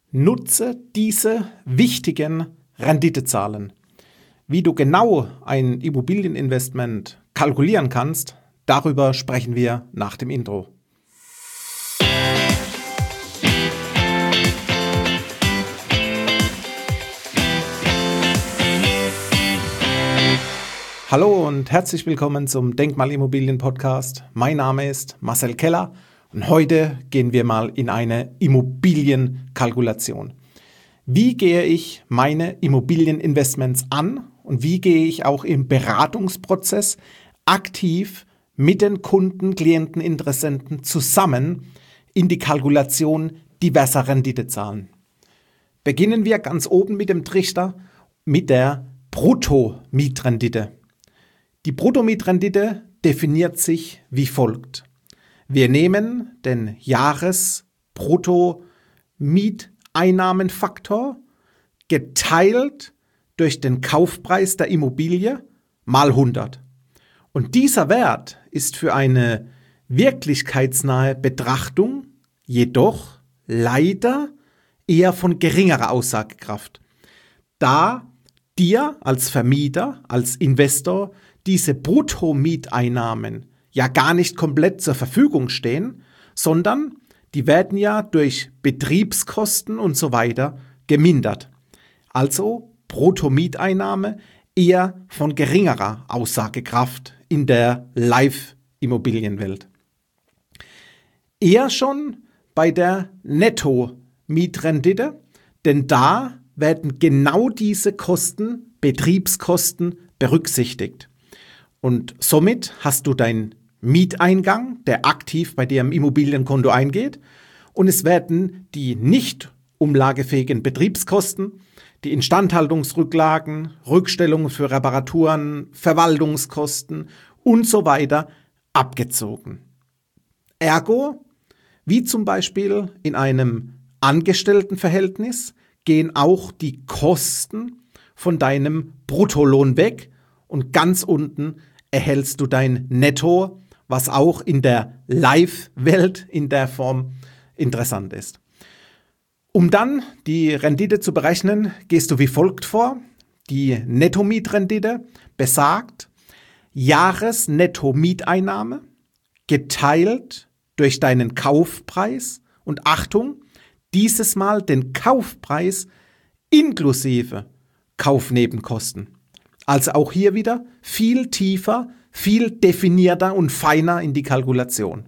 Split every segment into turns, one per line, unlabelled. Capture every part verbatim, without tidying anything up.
Nutze diese wichtigen Renditezahlen. Wie du genau ein Immobilieninvestment kalkulieren kannst, darüber sprechen wir nach dem Intro. Hallo und herzlich willkommen zum Denkmalimmobilien-Podcast. Mein Name ist Marcel Keller und heute gehen wir mal in eine Immobilienkalkulation. Wie gehe ich meine Immobilieninvestments an und wie gehe ich auch im Beratungsprozess aktiv mit den Kunden, Klienten, Interessenten zusammen in die Kalkulation diverser Renditezahlen? Beginnen wir ganz oben mit dem Trichter mit der Bruttomietrendite. Die Bruttomietrendite definiert sich wie folgt. Wir nehmen den Jahresbruttomieteinnahmenfaktor geteilt durch den Kaufpreis der Immobilie mal hundert. Und dieser Wert ist für eine wirklichkeitsnahe Betrachtung jedoch leider eher von geringerer Aussagekraft, da dir als Vermieter, als Investor diese Bruttomieteinnahmen ja gar nicht komplett zur Verfügung stehen, sondern die werden ja durch Betriebskosten und so weiter gemindert. Also Bruttomieteinnahme eher von geringerer Aussagekraft in der Live-Immobilienwelt. Eher schon bei der Netto-Mietrendite, denn da werden genau diese Kosten, Betriebskosten, berücksichtigt. Und somit hast du deinen Mieteingang, der aktiv bei dir im Immobilienkonto eingeht, und es werden die nicht umlagefähigen Betriebskosten, die Instandhaltungsrücklagen, Rückstellungen für Reparaturen, Verwaltungskosten und so weiter abgezogen. Ergo, wie zum Beispiel in einem Angestelltenverhältnis, gehen auch die Kosten von deinem Bruttolohn weg und ganz unten erhältst du dein Netto, was auch in der Live-Welt in der Form interessant ist. Um dann die Rendite zu berechnen, gehst du wie folgt vor. Die Nettomietrendite besagt Jahresnettomieteinnahme geteilt durch deinen Kaufpreis und Achtung, dieses Mal den Kaufpreis inklusive Kaufnebenkosten. Also auch hier wieder viel tiefer, viel definierter und feiner in die Kalkulation.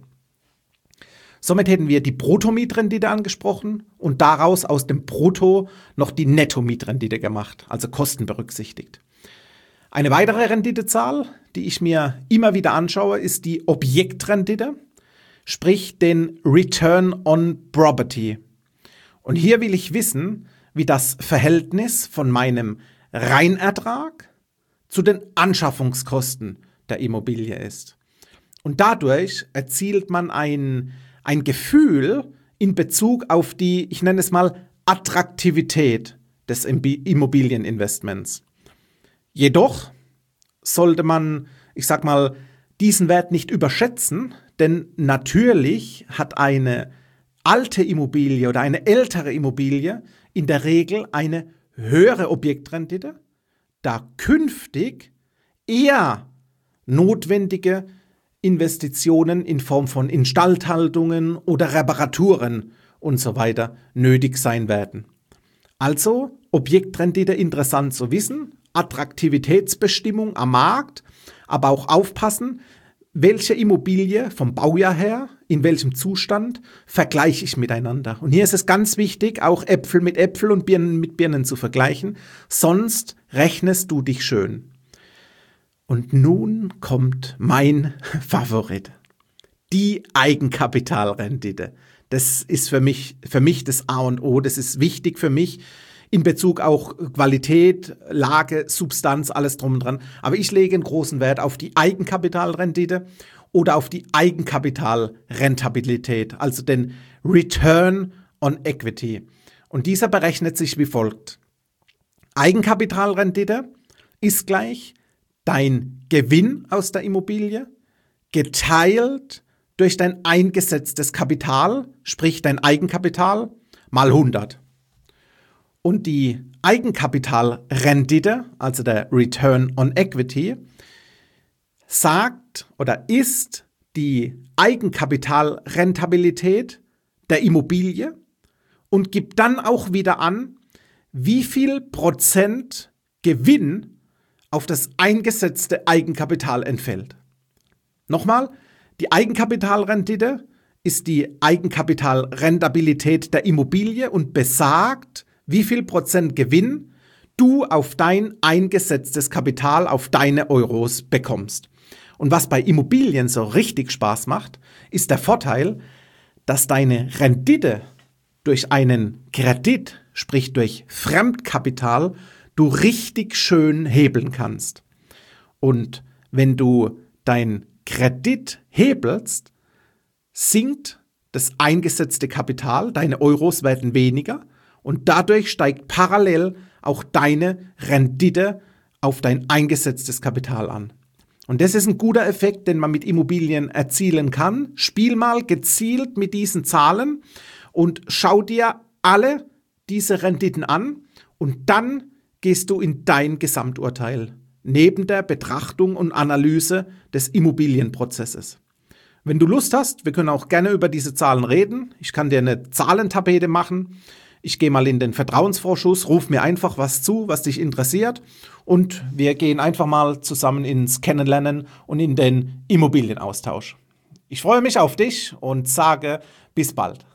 Somit hätten wir die Bruttomietrendite angesprochen und daraus aus dem Brutto noch die Nettomietrendite gemacht, also Kosten berücksichtigt. Eine weitere Renditezahl, die ich mir immer wieder anschaue, ist die Objektrendite, sprich den Return on Property. Und hier will ich wissen, wie das Verhältnis von meinem Reinertrag zu den Anschaffungskosten der Immobilie ist. Und dadurch erzielt man ein, ein Gefühl in Bezug auf die, ich nenne es mal, Attraktivität des Immobilieninvestments. Jedoch sollte man, ich sag mal, diesen Wert nicht überschätzen, denn natürlich hat eine alte Immobilie oder eine ältere Immobilie in der Regel eine höhere Objektrendite, da künftig eher notwendige Investitionen in Form von Instandhaltungen oder Reparaturen und so weiter nötig sein werden. Also Objektrendite interessant zu wissen, Attraktivitätsbestimmung am Markt, aber auch aufpassen, welche Immobilie vom Baujahr her, in welchem Zustand vergleiche ich miteinander. Und hier ist es ganz wichtig, auch Äpfel mit Äpfel und Birnen mit Birnen zu vergleichen, sonst rechnest du dich schön. Und nun kommt mein Favorit, die Eigenkapitalrendite. Das ist für mich, für mich das A und O, das ist wichtig für mich, in Bezug auch Qualität, Lage, Substanz, alles drum und dran. Aber ich lege einen großen Wert auf die Eigenkapitalrendite oder auf die Eigenkapitalrentabilität, also den Return on Equity. Und dieser berechnet sich wie folgt. Eigenkapitalrendite ist gleich dein Gewinn aus der Immobilie geteilt durch dein eingesetztes Kapital, sprich dein Eigenkapital, mal hundert. Und die Eigenkapitalrendite, also der Return on Equity, sagt oder ist die Eigenkapitalrentabilität der Immobilie und gibt dann auch wieder an, wie viel Prozent Gewinn auf das eingesetzte Eigenkapital entfällt. Nochmal, die Eigenkapitalrendite ist die Eigenkapitalrentabilität der Immobilie und besagt, wie viel Prozent Gewinn du auf dein eingesetztes Kapital, auf deine Euros bekommst. Und was bei Immobilien so richtig Spaß macht, ist der Vorteil, dass deine Rendite durch einen Kredit, sprich durch Fremdkapital, du richtig schön hebeln kannst. Und wenn du dein Kredit hebelst, sinkt das eingesetzte Kapital, deine Euros werden weniger und dadurch steigt parallel auch deine Rendite auf dein eingesetztes Kapital an. Und das ist ein guter Effekt, den man mit Immobilien erzielen kann. Spiel mal gezielt mit diesen Zahlen und schau dir alle diese Renditen an und dann gehst du in dein Gesamturteil, neben der Betrachtung und Analyse des Immobilienprozesses. Wenn du Lust hast, wir können auch gerne über diese Zahlen reden. Ich kann dir eine Zahlentapete machen. Ich gehe mal in den Vertrauensvorschuss, ruf mir einfach was zu, was dich interessiert und wir gehen einfach mal zusammen ins Kennenlernen und in den Immobilienaustausch. Ich freue mich auf dich und sage bis bald.